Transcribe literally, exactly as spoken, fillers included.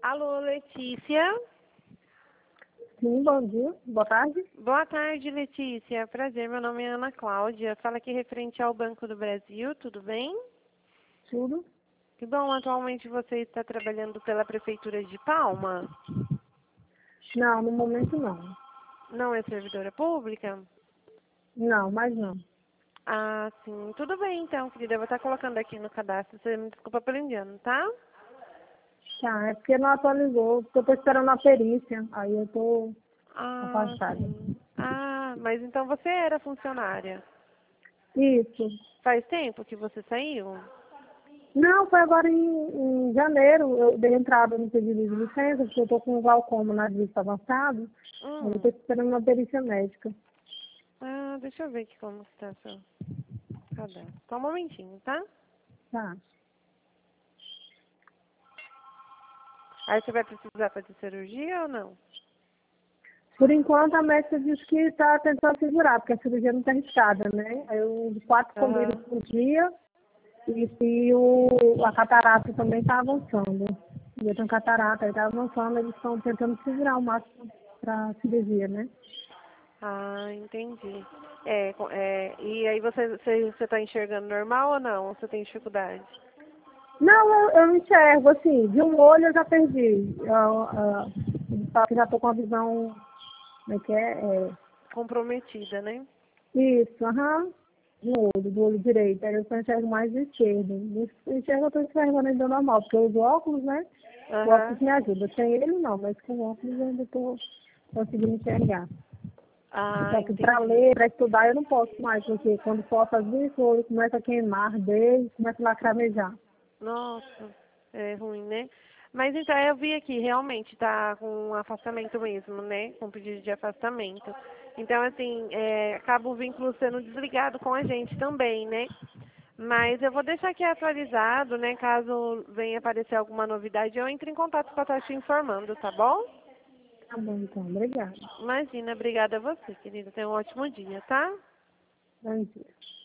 Alô, Letícia. Sim, bom dia. Boa tarde. Boa tarde, Letícia. Prazer, meu nome é Ana Cláudia. Fala aqui referente ao Banco do Brasil, tudo bem? Tudo? Que bom, atualmente você está trabalhando pela Prefeitura de Palma? Não, no momento não. Não é servidora pública? Não, mas não. Ah, sim. Tudo bem, então, querida. Eu vou estar colocando aqui no cadastro. Você me desculpa pelo engano, tá? Tá, é porque não atualizou, porque eu tô esperando a perícia. Aí eu tô Ah, afastada. sim. Ah, mas então você era funcionária. Isso. Faz tempo que você saiu? Não, foi agora em, em janeiro. Eu dei entrada no pedido de licença, porque eu tô com um glaucoma na vista avançado. Aí eu tô Hum. esperando uma perícia médica. Ah, deixa eu ver aqui como está seu cadastro. Só um momentinho, tá? Tá. Aí você vai precisar fazer cirurgia ou não? Por enquanto, a médica disse que está tentando segurar, porque a cirurgia não está arriscada, né? Aí eu uso quatro colírios Aham. por dia e, e o, a catarata também está avançando. Eu tenho catarata, aí está avançando, eles estão tentando segurar o máximo para a cirurgia, né? Ah, entendi. É, co- é, e aí você você você está enxergando normal ou não? Ou você tem dificuldade? Não, eu, eu enxergo, assim, de um olho eu já perdi. Eu, eu, eles falam que já estou com a visão, como é que é? É, Comprometida, né? isso, aham. Do olho, do olho direito. Aí eu só enxergo mais do esquerdo. Do enxergo eu estou enxergando ainda normal, porque eu uso óculos, né? O óculos Aham. me ajuda. Sem ele não, mas com o óculos eu ainda estou conseguindo enxergar. Ah, Só que para entendi. ler, para estudar eu não posso mais, porque quando posso fazer isso, o olho começa a queimar, arder, começa a lacrimejar. Nossa, é ruim, né? Mas então eu vi aqui, realmente tá com afastamento mesmo, né? Com pedido de afastamento. Então, assim, é, acaba o vínculo sendo desligado com a gente também, né? Mas eu vou deixar aqui atualizado, né? Caso venha aparecer alguma novidade, eu entro em contato para estar te informando, tá bom? Tá bom, então. Obrigada. Imagina, obrigada a você, querida. Tenha um ótimo dia, tá? Bom dia.